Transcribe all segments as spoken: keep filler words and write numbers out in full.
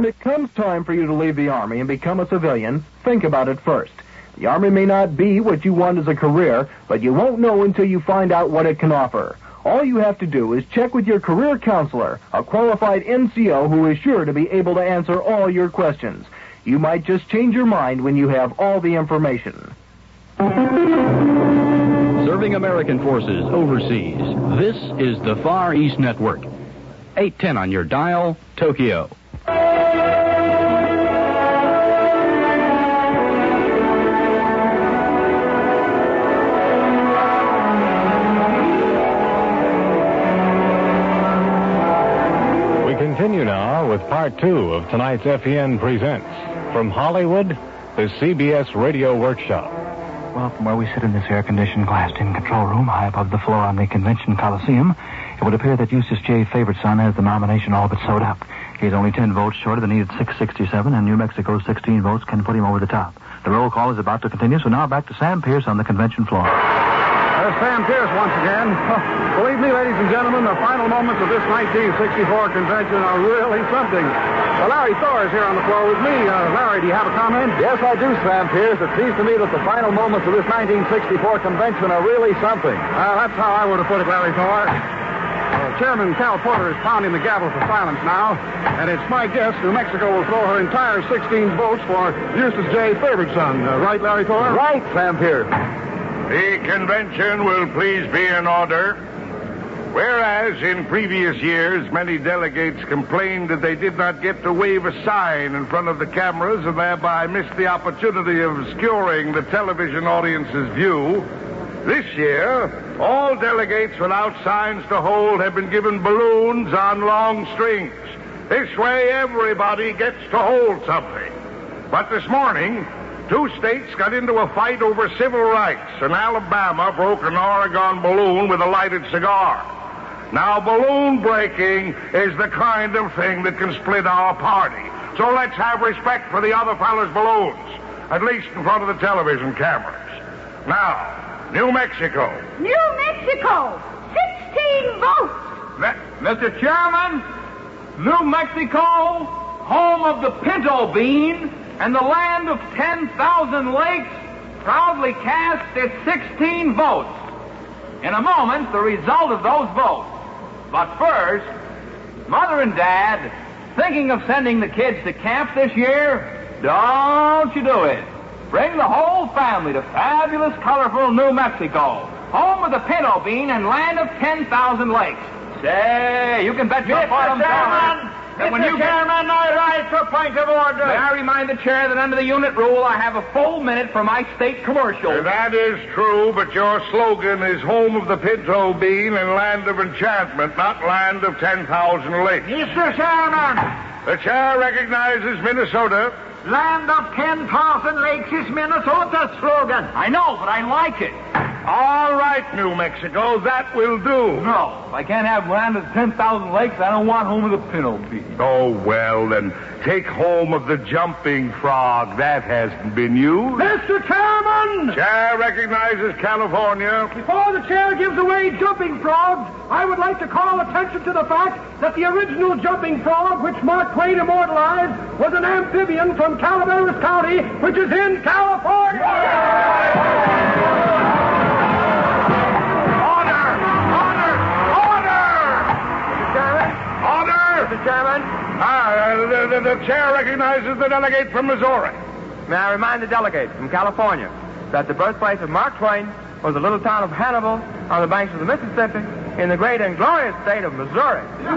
When it comes time for you to leave the Army and become a civilian, think about it first. The Army may not be what you want as a career, but you won't know until you find out what it can offer. All you have to do is check with your career counselor, a qualified N C O who is sure to be able to answer all your questions. You might just change your mind when you have all the information. Serving American forces overseas, this is the Far East Network. eight ten on your dial, Tokyo. We continue now with part two of tonight's F E N Presents. From Hollywood, the C B S Radio Workshop. Well, from where we sit in this air-conditioned, glassed-in control room high above the floor on the Convention Coliseum, it would appear that Eustace J. Favoriteson has the nomination all but sewed up. He's only ten votes short of the needed six sixty-seven, and New Mexico's sixteen votes can put him over the top. The roll call is about to continue, so now back to Sam Pierce on the convention floor. There's Sam Pierce once again. Oh, believe me, ladies and gentlemen, the final moments of this nineteen sixty-four convention are really something. Well, Larry Thor is here on the floor with me. Uh, Larry, do you have a comment? Yes, I do, Sam Pierce. It seems to me that the final moments of this nineteen sixty-four convention are really something. Uh, that's how I would have put it, Larry Thor. Uh, Chairman Cal Porter is pounding the gavel for silence now, and it's my guess New Mexico will throw her entire sixteen votes for Eustace J. Favoriteson. Uh, right, Larry Thor? Right, Sam Pierce. The convention will please be in order. Whereas in previous years, many delegates complained that they did not get to wave a sign in front of the cameras and thereby missed the opportunity of obscuring the television audience's view, this year, all delegates without signs to hold have been given balloons on long strings. This way, everybody gets to hold something. But this morning, two states got into a fight over civil rights, and Alabama broke an Oregon balloon with a lighted cigar. Now, balloon breaking is the kind of thing that can split our party. So let's have respect for the other fellas' balloons, at least in front of the television cameras. Now, New Mexico. New Mexico, sixteen votes. Mister Chairman, New Mexico, home of the pinto bean and the land of ten thousand lakes, proudly cast its sixteen votes. In a moment, the result of those votes. But first, Mother and Dad, thinking of sending the kids to camp this year? Don't you do it. Bring the whole family to fabulous, colorful New Mexico, home of the pinto bean and land of ten thousand lakes. Say, you can bet your bottom dollar that when you Chairman, I rise for point of order. May I remind the chair that under the unit rule, I have a full minute for my state commercial. That is true, but your slogan is home of the pinto bean and land of enchantment, not land of ten thousand lakes. Mister Chairman. The chair recognizes Minnesota. Land of ten thousand lakes is Minnesota's slogan. I know, but I like it. All right, New Mexico, that will do. No, if I can't have land of ten thousand lakes, I don't want home of the pinto bean. Oh, well, then take home of the jumping frog. That hasn't been used. Mister Chairman! Chair recognizes California. Before the chair gives away jumping frogs, I would like to call attention to the fact that the original jumping frog, which Mark Twain immortalized, was an amphibian from Calaveras County, which is in California. Mister Chairman? Ah, uh, the, the, the chair recognizes the delegate from Missouri. May I remind the delegate from California that the birthplace of Mark Twain was the little town of Hannibal on the banks of the Mississippi in the great and glorious state of Missouri. Order!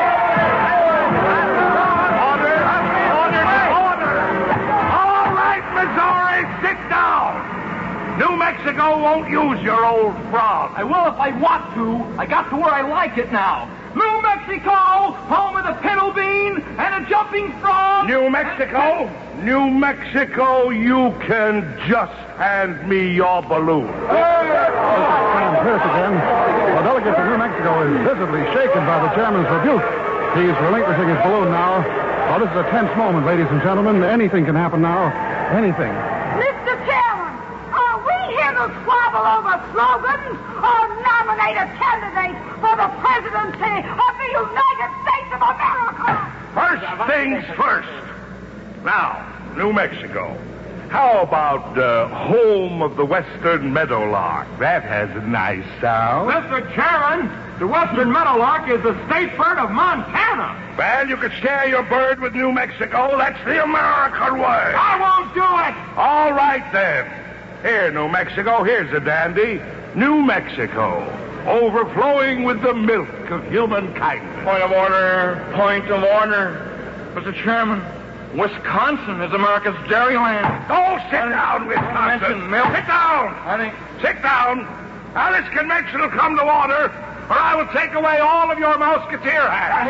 Order! Order! All right, Missouri, sit down. New Mexico won't use your old frog. I will if I want to. I got to where I like it now. New Mexico, home of the pinto bean and a jumping frog. New Mexico? And... New Mexico, you can just hand me your balloon. Hey! Sam Pierce again. The delegate from New Mexico is visibly shaken by the chairman's rebuke. He's relinquishing his balloon now. Well, this is a tense moment, ladies and gentlemen. Anything can happen now. Anything. Mister Chairman, are we here to squabble over slogans or nominate a candidate for the presidency of the United States of America? First First things first. Now, New Mexico. How about uh, home of the Western Meadowlark? That has a nice sound. Mister Chairman, the Western Meadowlark is the state bird of Montana. Well, you could share your bird with New Mexico. That's the American way. I won't do it. All right, then. Here, New Mexico, here's a dandy. New Mexico, overflowing with the milk of human kindness. Point of order. Point of order. Mister Chairman, Wisconsin is America's dairyland. Oh, sit down, Wisconsin. Milk. Sit down. I think... Sit down. Now, this convention will come to order, or I will take away all of your Musketeer hats.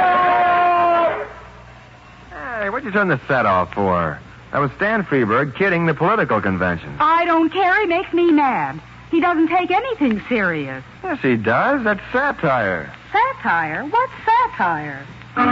Hey, what'd you turn the set off for? That was Stan Freeberg kidding the political convention. I don't care. He makes me mad. He doesn't take anything serious. Yes, he does. That's satire. Satire? What's satire?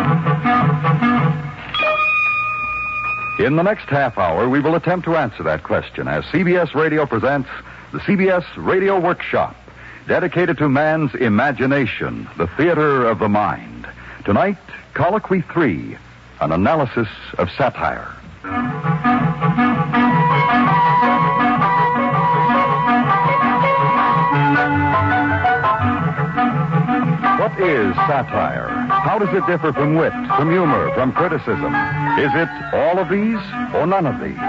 In the next half hour, we will attempt to answer that question as C B S Radio presents the C B S Radio Workshop, dedicated to man's imagination, the theater of the mind. Tonight, Colloquy three, an analysis of satire. What is satire? How does it differ from wit, from humor, from criticism? Is it all of these or none of these?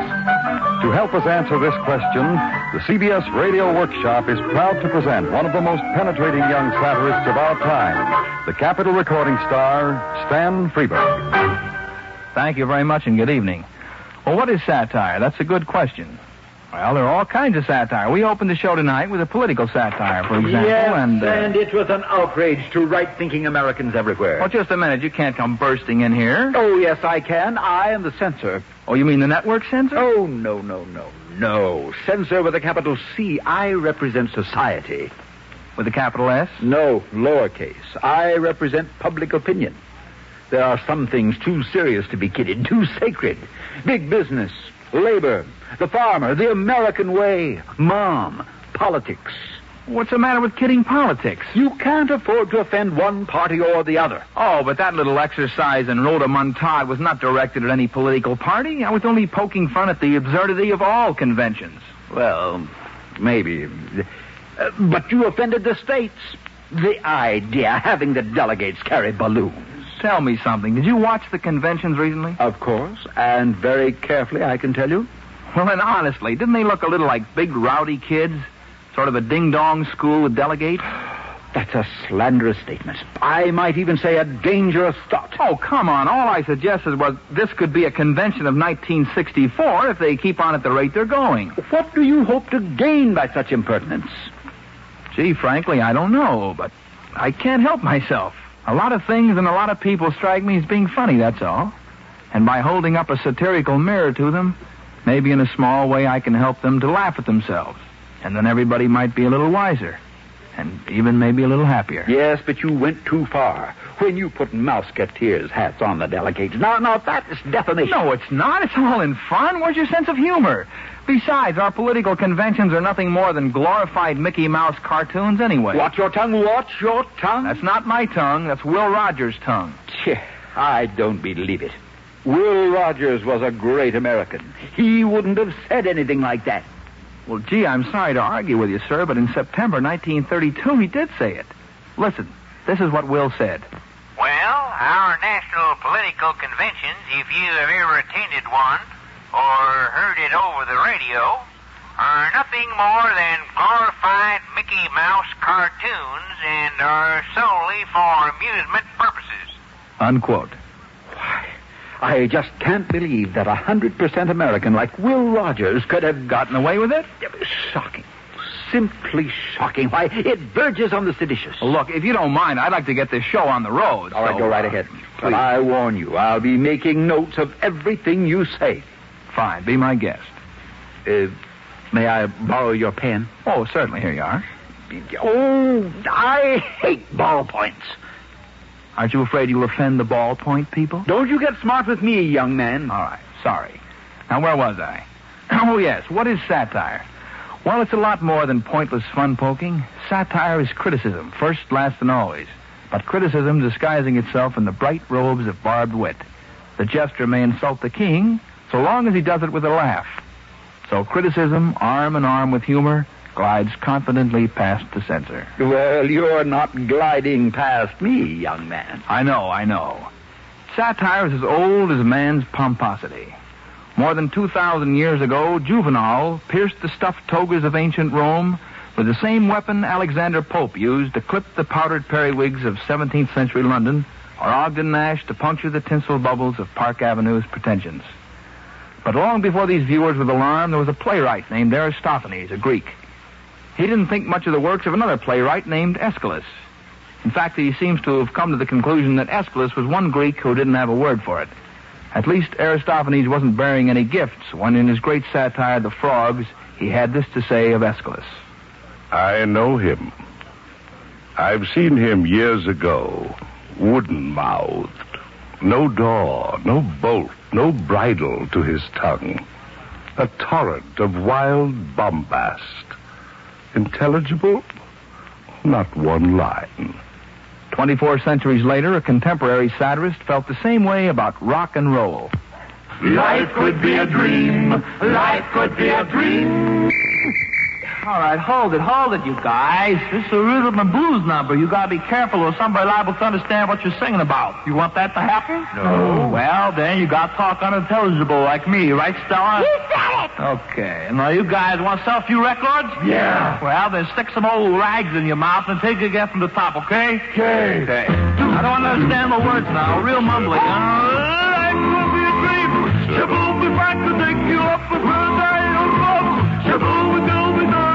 To help us answer this question, the C B S Radio Workshop is proud to present one of the most penetrating young satirists of our time, the Capitol recording star, Stan Freeberg. Thank you very much and good evening. Well, what is satire? That's a good question. Well, there are all kinds of satire. We opened the show tonight with a political satire, for example, yes, and... Uh, and it was an outrage to right-thinking Americans everywhere. Well, just a minute. You can't come bursting in here. Oh, yes, I can. I am the censor. Oh, you mean the network censor? Oh, no, no, no, no. Censor with a capital C. I represent society. With a capital S? No, lowercase. I represent public opinion. There are some things too serious to be kidded, too sacred. Big business, labor, the farmer, the American way, mom, politics. What's the matter with kidding politics? You can't afford to offend one party or the other. Oh, but that little exercise in rhodomontade was not directed at any political party. I was only poking fun at the absurdity of all conventions. Well, maybe. Uh, but you offended the states. The idea, having the delegates carry balloons. Tell me something. Did you watch the conventions recently? Of course, and very carefully, I can tell you. Well, then, honestly, didn't they look a little like big, rowdy kids? Sort of a ding-dong school with delegates? That's a slanderous statement. I might even say a dangerous thought. Oh, come on. All I suggested was this could be a convention of nineteen sixty-four if they keep on at the rate they're going. What do you hope to gain by such impertinence? Gee, frankly, I don't know, but I can't help myself. A lot of things and a lot of people strike me as being funny, that's all. And by holding up a satirical mirror to them, maybe in a small way I can help them to laugh at themselves. And then everybody might be a little wiser. And even maybe a little happier. Yes, but you went too far when you put Musketeers' hats on the delegates. Now, now, that is defamation. No, it's not. It's all in fun. Where's your sense of humor? Besides, our political conventions are nothing more than glorified Mickey Mouse cartoons anyway. Watch your tongue, watch your tongue. That's not my tongue. That's Will Rogers' tongue. Cheh, I don't believe it. Will Rogers was a great American. He wouldn't have said anything like that. Well, gee, I'm sorry to argue with you, sir, but in September nineteen thirty-two, he did say it. Listen, this is what Will said. Well, our national political conventions, if you have ever attended one or heard it over the radio, are nothing more than glorified Mickey Mouse cartoons and are solely for amusement purposes. Unquote. Why, I just can't believe that a hundred percent American like Will Rogers could have gotten away with it. Shocking. Simply shocking. Why, it verges on the seditious. Well, look, if you don't mind, I'd like to get this show on the road. All right, so, go right uh, ahead. Please. But I warn you, I'll be making notes of everything you say. Fine, be my guest. Uh, may I borrow your pen? Oh, certainly. Here you are. Oh, I hate ballpoints. Aren't you afraid you'll offend the ballpoint people? Don't you get smart with me, young man. All right, sorry. Now, where was I? Oh, yes, what is satire? Well, it's a lot more than pointless fun poking. Satire is criticism, first, last, and always. but criticism disguising itself in the bright robes of barbed wit. The jester may insult the king so long as he does it with a laugh. So criticism, arm in arm with humor, glides confidently past the censor. Well, you're not gliding past me, young man. I know, I know. Satire is as old as man's pomposity. More than two thousand years ago, Juvenal pierced the stuffed togas of ancient Rome with the same weapon Alexander Pope used to clip the powdered periwigs of seventeenth century London, or Ogden Nash to puncture the tinsel bubbles of Park Avenue's pretensions. But long before these viewers were alarmed, there was a playwright named Aristophanes, a Greek. He didn't think much of the works of another playwright named Aeschylus. In fact, he seems to have come to the conclusion that Aeschylus was one Greek who didn't have a word for it. At least Aristophanes wasn't bearing any gifts when in his great satire, The Frogs, he had this to say of Aeschylus. I know him. I've seen him years ago, wooden-mouthed. No door, no bolt, no bridle to his tongue. A torrent of wild bombast. Intelligible? Not one line. Twenty-four centuries later, a contemporary satirist felt the same way about rock and roll. Life could be a dream. Life could be a dream. All right, hold it, hold it, you guys. This is a rhythm and blues number. You gotta be careful or somebody liable to understand what you're singing about. You want that to happen? No. Well, then you gotta talk unintelligible like me, right, Stella? You said it! Okay. Now, you guys want to sell a few records? Yeah. Well, then stick some old rags in your mouth and take it again from the top, okay? Okay. Okay. I don't understand the words now. Real mumbling. Life could be a dream. Shaboom, if I could take you up with her night of love. Shaboom, we go, we go.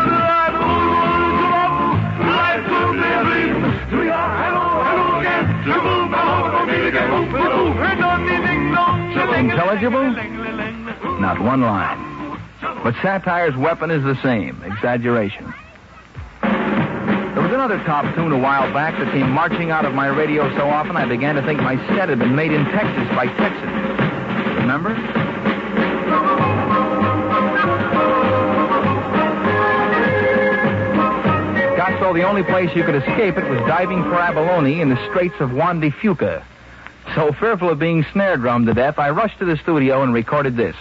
Intelligible? Not one line. But satire's weapon is the same, exaggeration. There was another top tune a while back that came marching out of my radio so often I began to think my set had been made in Texas by Texans. Remember? Got so the only place you could escape it was diving for abalone in the Straits of Juan de Fuca. So fearful of being snare drummed to death, I rushed to the studio and recorded this.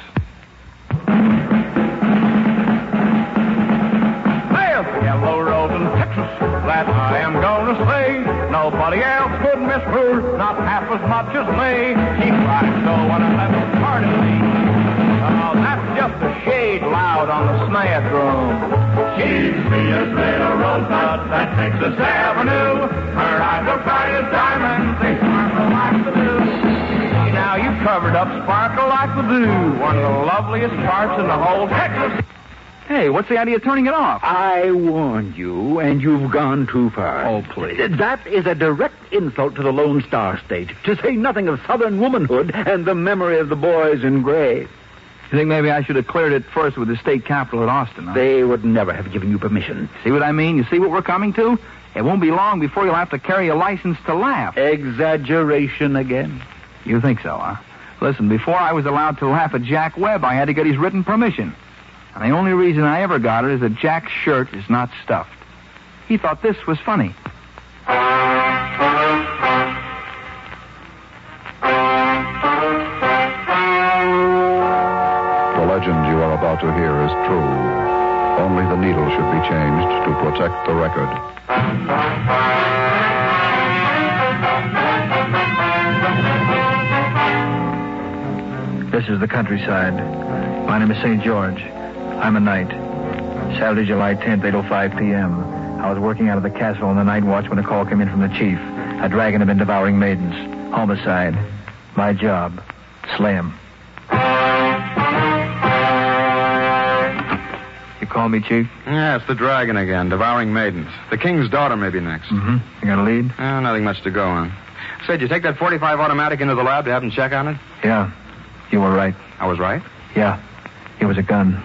There's the yellow rose in Texas that I am gonna say. Nobody else could miss her, not half as much as me. She cried so when I left the party. Oh, that's just a shade loud on the snare drum. She's the as little rosebud that Texas Avenue. Her eyes are bright as diamonds, they sparkle like the dew. See, now you covered up Sparkle Like the Dew, one of the loveliest parts in the whole Texas. Hey, what's the idea of turning it off? I warned you, and you've gone too far. Oh, please. That is a direct insult to the Lone Star State, to say nothing of Southern womanhood and the memory of the boys in gray. You think maybe I should have cleared it first with the state capitol at Austin, huh? They would never have given you permission. See what I mean? You see what we're coming to? It won't be long before you'll have to carry a license to laugh. Exaggeration again? You think so, huh? Listen, before I was allowed to laugh at Jack Webb, I had to get his written permission. And the only reason I ever got it is that Jack's shirt is not stuffed. He thought this was funny. The legend you are about to hear is true. Only the needle should be changed to protect the record. This is the countryside. My name is Saint George. I'm a knight. Saturday, July tenth, eight oh five p.m. I was working out of the castle on the night watch when a call came in from the chief. A dragon had been devouring maidens. Homicide. My job. Slay him. You call me, Chief? Yeah, it's the dragon again, devouring maidens. The king's daughter may be next. Mm-hmm. You got a lead? Uh, nothing much to go on. Say, did you take that forty-five automatic into the lab to have them check on it? Yeah. You were right. I was right? Yeah. It was a gun.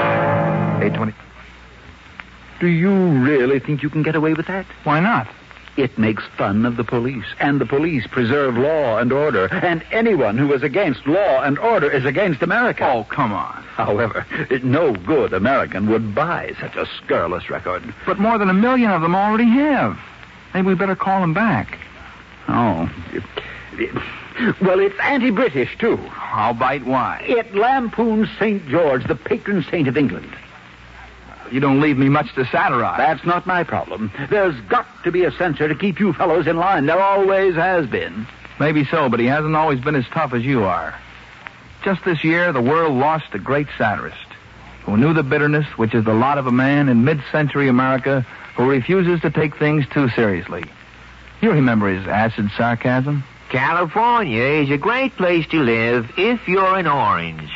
eight twenty. Do you really think you can get away with that? Why not? It makes fun of the police, and the police preserve law and order, and anyone who is against law and order is against America. Oh, come on. However, no good American would buy such a scurrilous record. But more than a million of them already have. Maybe we better call them back. Oh. Well, it's anti-British, too. I'll bite why. It lampoons Saint George, the patron saint of England. You don't leave me much to satirize. That's not my problem. There's got to be a censor to keep you fellows in line. There always has been. Maybe so, but he hasn't always been as tough as you are. Just this year, the world lost a great satirist who knew the bitterness which is the lot of a man in mid-century America who refuses to take things too seriously. You remember his acid sarcasm? California is a great place to live if you're an orange.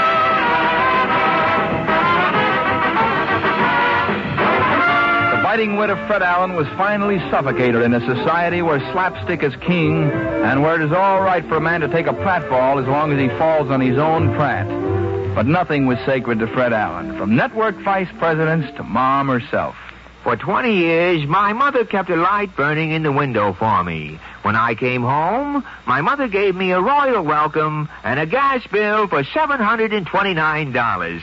The biting wit of Fred Allen was finally suffocated in a society where slapstick is king and where it is all right for a man to take a pratfall as long as he falls on his own prat. But nothing was sacred to Fred Allen, from network vice presidents to Mom herself. For twenty years, my mother kept a light burning in the window for me. When I came home, my mother gave me a royal welcome and a gas bill for seven hundred twenty-nine dollars.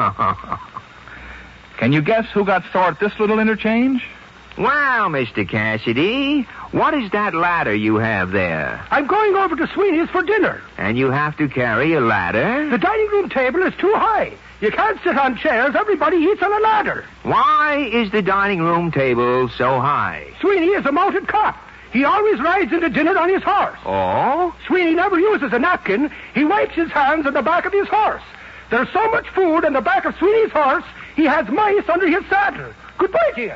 Can you guess who got sore at this little interchange? Well, Mister Cassidy, what is that ladder you have there? I'm going over to Sweeney's for dinner. And you have to carry a ladder? The dining room table is too high. You can't sit on chairs. Everybody eats on a ladder. Why is the dining room table so high? Sweeney is a mounted cop. He always rides into dinner on his horse. Oh? Sweeney never uses a napkin. He wipes his hands on the back of his horse. There's so much food on the back of Sweeney's horse, he has mice under his saddle. Goodbye to you.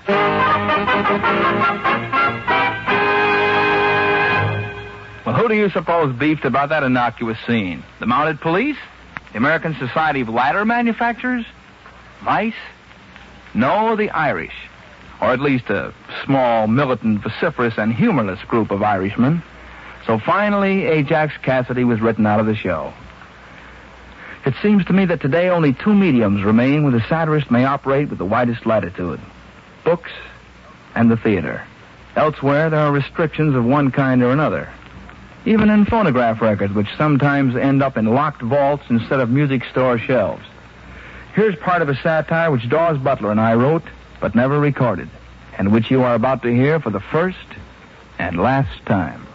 Well, who do you suppose beefed about that innocuous scene? The mounted police? The American Society of Ladder Manufacturers? Mice? No, the Irish. Or at least a small, militant, vociferous, and humorless group of Irishmen. So finally, Ajax Cassidy was written out of the show. It seems to me that today only two mediums remain where the satirist may operate with the widest latitude. Books and the theater. Elsewhere, there are restrictions of one kind or another. Even in phonograph records, which sometimes end up in locked vaults instead of music store shelves. Here's part of a satire which Dawes Butler and I wrote, but never recorded, and which you are about to hear for the first and last time.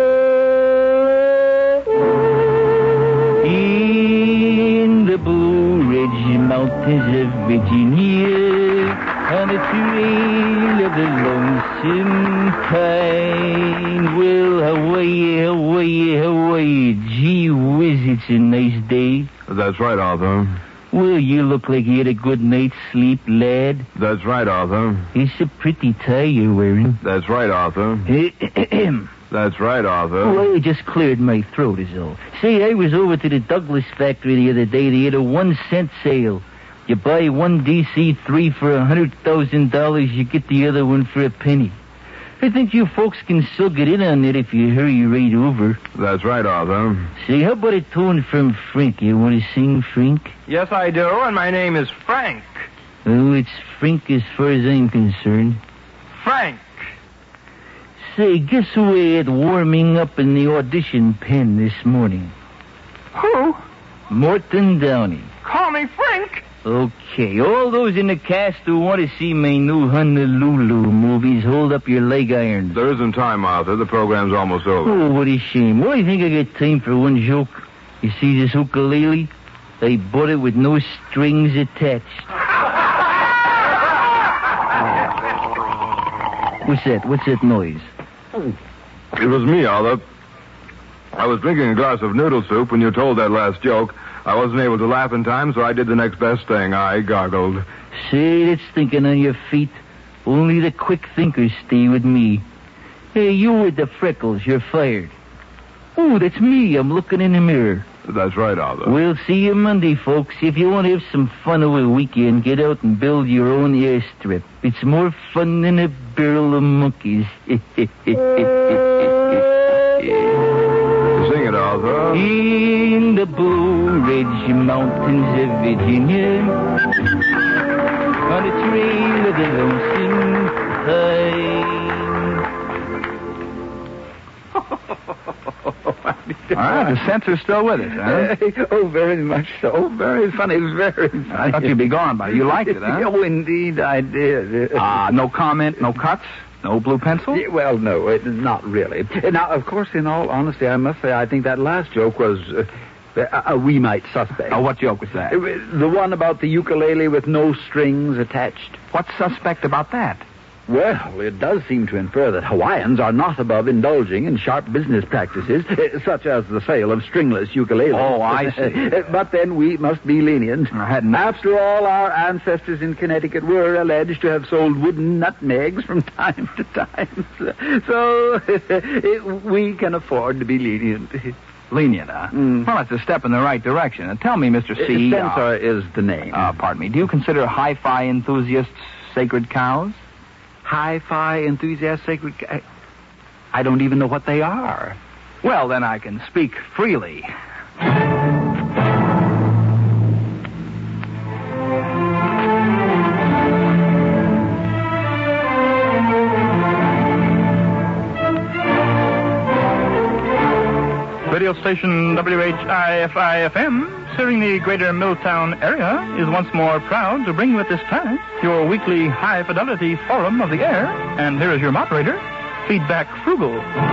In the Blue Ridge Mountains of Virginia, on the trail of the lonesome pine, well, Hawaii, Hawaii, Hawaii, gee whiz, it's a nice day. That's right, Arthur. Well, you look like you had a good night's sleep, lad. That's right, Arthur. It's a pretty tie you're wearing. That's right, Arthur. That's right, Arthur. Well, I just cleared my throat, is all. Say, I was over to the Douglas factory the other day. They had a one-cent sale. You buy one D C three for a hundred thousand dollars, you get the other one for a penny. I think you folks can still get in on it if you hurry right over. That's right, Arthur. Say, how about a tune from Frank? You want to sing, Frank? Yes, I do, and my name is Frank. Oh, it's Frank as far as I'm concerned. Frank. Say, guess who I had warming up in the audition pen this morning? Who? Morton Downey. Call me Frank. Okay, all those in the cast who want to see my new Honolulu movies, hold up your leg irons. There isn't time, Arthur. The program's almost over. Oh, what a shame. Well, I think I got time for one joke. You see this ukulele? I bought it with no strings attached. What's that? What's that noise? It was me, Arthur. I was drinking a glass of noodle soup when you told that last joke. I wasn't able to laugh in time, so I did the next best thing. I gargled. Say, that's thinking on your feet. Only the quick thinkers stay with me. Hey, you with the freckles, you're fired. Oh, that's me. I'm looking in the mirror. That's right, Arthur. We'll see you Monday, folks. If you want to have some fun over the weekend, get out and build your own airstrip. It's more fun than a barrel of monkeys. Sing it, Arthur. In the Blue Ridge Mountains of Virginia, on a trail of the lonesome pine, Ah, the sensor's still with us, huh? Oh, very much so. Very funny, very funny. I thought you'd be gone by. You liked it, huh? Oh, indeed, I did. Ah, uh, no comment, no cuts, no blue pencil? Yeah, well, no, it, not really. Now, of course, in all honesty, I must say I think that last joke was uh, a, a wee mite suspect. Oh, what joke was that? The one about the ukulele with no strings attached. What's suspect about that? Well, it does seem to infer that Hawaiians are not above indulging in sharp business practices, uh, such as the sale of stringless ukuleles. Oh, I see. But then we must be lenient. I hadn't... After all, our ancestors in Connecticut were alleged to have sold wooden nutmegs from time to time. So it, we can afford to be lenient. Lenient, huh? Mm. Well, that's a step in the right direction. Now, tell me, Mister C... Uh, Censor uh, is the name. Uh, pardon me. Do you consider hi-fi enthusiasts sacred cows? Hi-fi enthusiasts, sacred... I, I don't even know what they are. Well, then I can speak freely. Radio station W H I F I F M, serving the greater Milltown area, is once more proud to bring you at this time your weekly high-fidelity forum of the air. And here is your moderator, Feedback Frugal.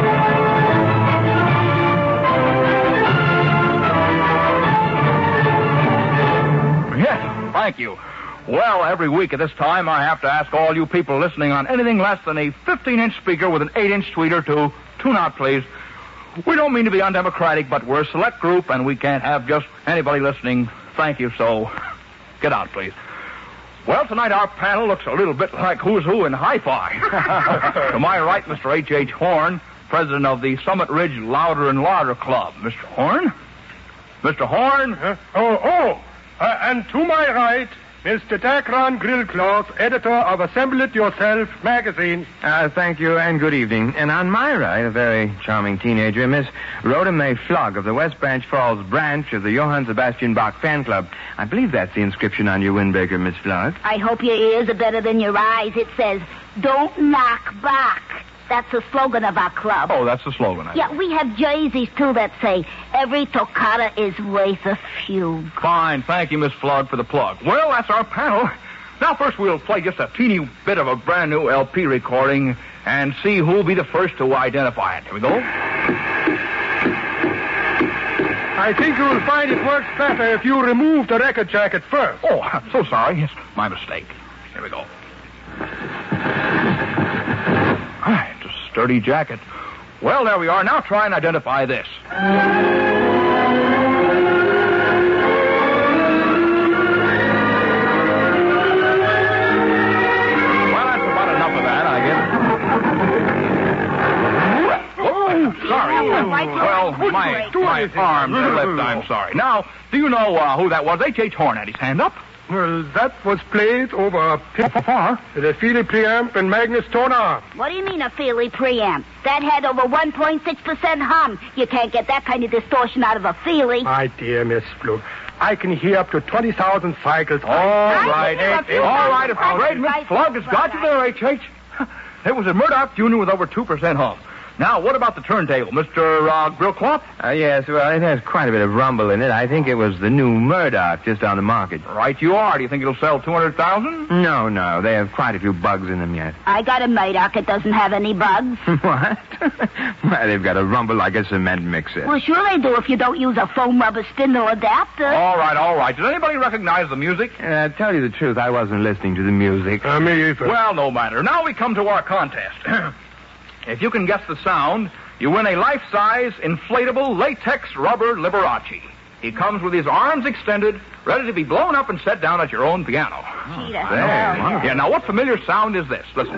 Yes, thank you. Well, every week at this time, I have to ask all you people listening on anything less than a fifteen-inch speaker with an eight-inch tweeter to tune out, please. We don't mean to be undemocratic, but we're a select group, and we can't have just anybody listening. Thank you, so get out, please. Well, tonight our panel looks a little bit like who's who in hi-fi. To my right, Mister H H. Horn, president of the Summit Ridge Louder and Louder Club. Mister Horn? Mister Horn? Uh, oh, oh. Uh, and to my right, Mister Dacron Grillcloth, editor of Assemble It Yourself magazine. Uh, thank you, and good evening. And on my right, a very charming teenager, Miss Rhoda May Flugg of the West Branch Falls branch of the Johann Sebastian Bach fan club. I believe that's the inscription on your windbreaker, Miss Flugg. I hope your ears are better than your eyes. It says, "Don't knock back." That's the slogan of our club. Oh, that's the slogan. I yeah, we have jerseys, too, that say, "Every toccata is worth a fugue." Fine. Thank you, Miss Flugg, for the plug. Well, that's our panel. Now, first we'll play just a teeny bit of a brand new L P recording and see who'll be the first to identify it. Here we go. I think you'll find it works better if you remove the record jacket first. Oh, I'm so sorry. It's my mistake. Here we go. It's a sturdy jacket. Well, there we are. Now try and identify this. Well, that's about enough of that, I guess. Oh, sorry. Well, my, my arm slipped. I'm sorry. Now, do you know uh, who that was? H H. Horn had his hand up. Well, that was played over a far the Feely preamp and Magnus Toner. What do you mean a Feely preamp? That had over one point six percent hum. You can't get that kind of distortion out of a Feely. My dear Miss Flug, I can hear up to twenty thousand cycles. All right, H H. All right, if the great Miss Flug has got you there, H H. It was a Murdoch Junior with over two percent hum. Now, what about the turntable, Mister Uh, Grillcloth? Uh, yes, well, it has quite a bit of rumble in it. I think it was the new Murdoch just on the market. Right you are. Do you think it'll sell two hundred thousand? No, no. They have quite a few bugs in them yet. I got a Murdoch. It doesn't have any bugs. What? Well, they've got a rumble like a cement mixer. Well, sure they do if you don't use a foam rubber spindle adapter. All right, all right. Does anybody recognize the music? Uh, tell you the truth, I wasn't listening to the music. Uh, me either. Well, no matter. Now we come to our contest. If you can guess the sound, you win a life-size, inflatable, latex rubber Liberace. He comes with his arms extended, ready to be blown up and set down at your own piano. Oh, there. Yeah, now what familiar sound is this? Listen.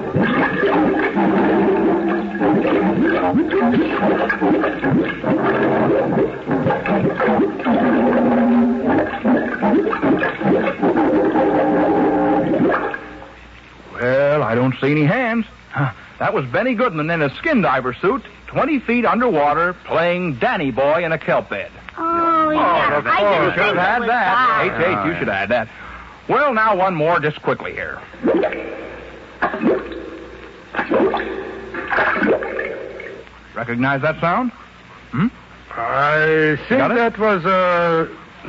Well, I don't see any hands. Huh. That was Benny Goodman in a skin diver suit, twenty feet underwater, playing Danny Boy in a kelp bed. Oh, yeah. Oh, I oh, didn't should have had that. H H, Oh, you yeah. should add that. Well, now one more just quickly here. Recognize that sound? Hmm? I think Got it? that was, uh... No,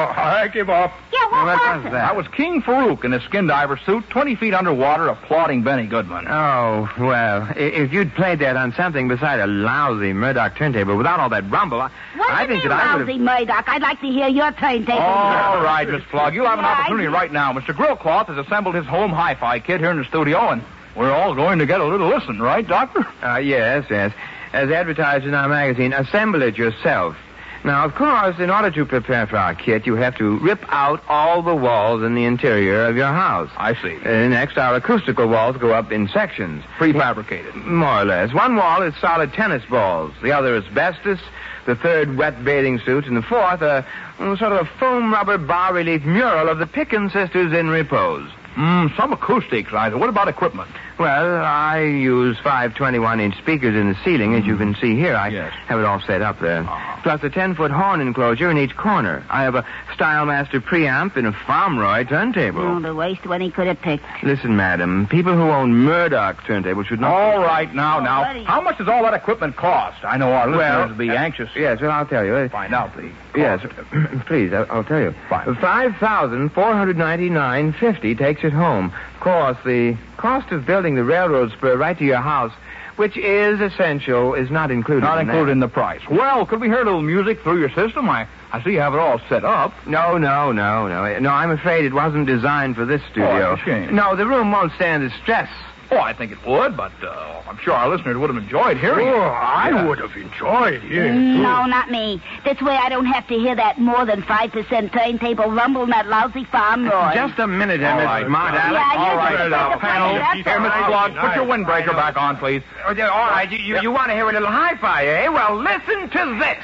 I give up. Yeah, what was it? That was King Farouk in a skin diver suit, twenty feet underwater, applauding Benny Goodman. Oh, well, i- if you'd played that on something beside a lousy Murdoch turntable without all that rumble, I, What I do you think mean, that I would lousy have... Murdoch? I'd like to hear your turntable. All right, Miss Flog, you'll have an Yeah, opportunity I- right now. Mister Grillcloth has assembled his home hi-fi kit here in the studio, and we're all going to get a little listen, right, Doctor? Uh, yes, yes. As advertised in our magazine, assemble it yourself. Now, of course, in order to prepare for our kit, you have to rip out all the walls in the interior of your house. I see. Uh, next, our acoustical walls go up in sections. Prefabricated. More or less. One wall is solid tennis balls. The other asbestos. The third, wet bathing suits. And the fourth, a uh, sort of a foam rubber bas-relief mural of the Pickens sisters in repose. Mm, some acoustics, either. What about equipment? Well, I use five twenty-one inch speakers in the ceiling, as you can see here. I Yes. have it all set up there. Uh-huh. Plus a ten-foot horn enclosure in each corner. I have a Stylemaster preamp and a Farmroy turntable. Oh, the waste one he could have picked. Listen, madam, people who own Murdoch turntables should not... All right, now, now. Already. How much does all that equipment cost? I know our listeners Well, will be uh, anxious. Yes, well, I'll tell you. Find out, please. Yes, please, I'll, I'll tell you. Fine. Five thousand four hundred ninety-nine fifty takes it home. Of course, the cost of building the railroad spur right to your house, which is essential, is not included. Not in included that. in the price. Well, could we hear a little music through your system? I, I see you have it all set up. No, no, no, no. No, I'm afraid it wasn't designed for this studio. Oh, that's a shame. No, the room won't stand the stress. Oh, I think it would, but uh, I'm sure our listeners would have enjoyed hearing Oh, it. I Yeah. would have enjoyed it. No, not me. This way I don't have to hear that more than five percent turntable rumble in that lousy farm noise. Just a minute, All Miss right. Smart Yeah, Alex. you All just right, put uh, the panel. that's Here, all Mister right. Bloggs, put your windbreaker back on, please. Oh, yeah, all right, you, you, you want to hear a little hi-fi, eh? Well, listen to this.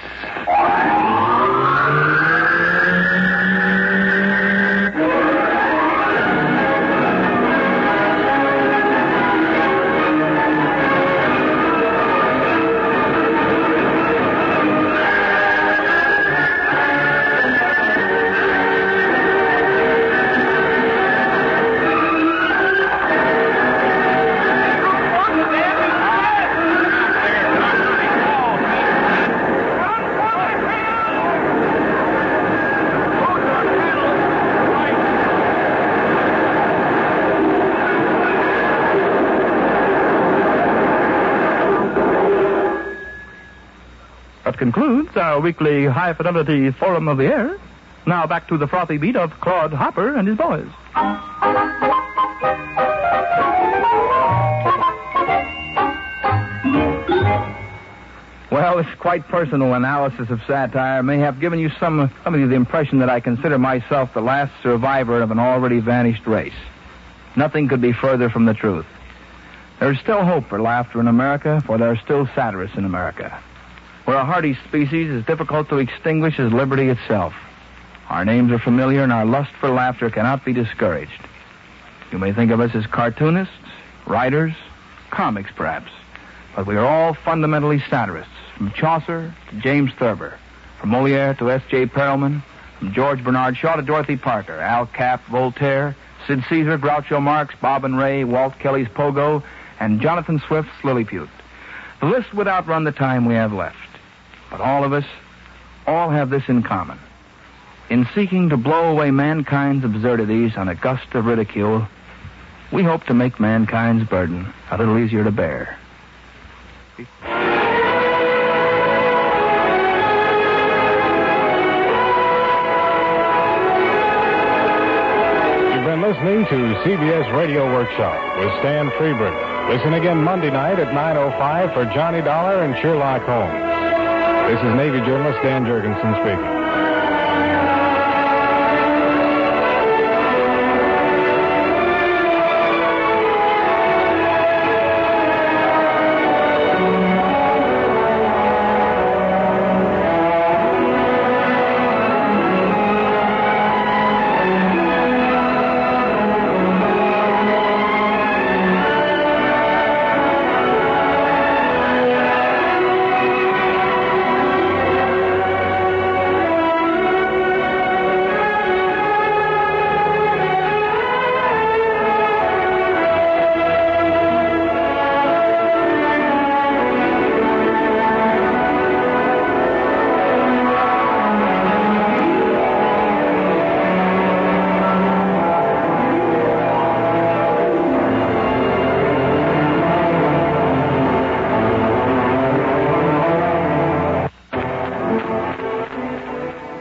That concludes our weekly High Fidelity Forum of the Air. Now back to the frothy beat of Claude Hopper and his boys. Well, this quite personal analysis of satire may have given you some, some of you the impression that I consider myself the last survivor of an already vanished race. Nothing could be further from the truth. There is still hope for laughter in America, for there are still satirists in America. We're a hardy species as difficult to extinguish as liberty itself. Our names are familiar, and our lust for laughter cannot be discouraged. You may think of us as cartoonists, writers, comics, perhaps. But we are all fundamentally satirists, from Chaucer to James Thurber, from Moliere to S J Perelman, from George Bernard Shaw to Dorothy Parker, Al Capp, Voltaire, Sid Caesar, Groucho Marx, Bob and Ray, Walt Kelly's Pogo, and Jonathan Swift's Lilliput. The list would outrun the time we have left. But all of us, all have this in common. In seeking to blow away mankind's absurdities on a gust of ridicule, we hope to make mankind's burden a little easier to bear. You've been listening to C B S Radio Workshop with Stan Freeberg. Listen again Monday night at nine oh five for Johnny Dollar and Sherlock Holmes. This is Navy journalist Dan Jurgensen speaking.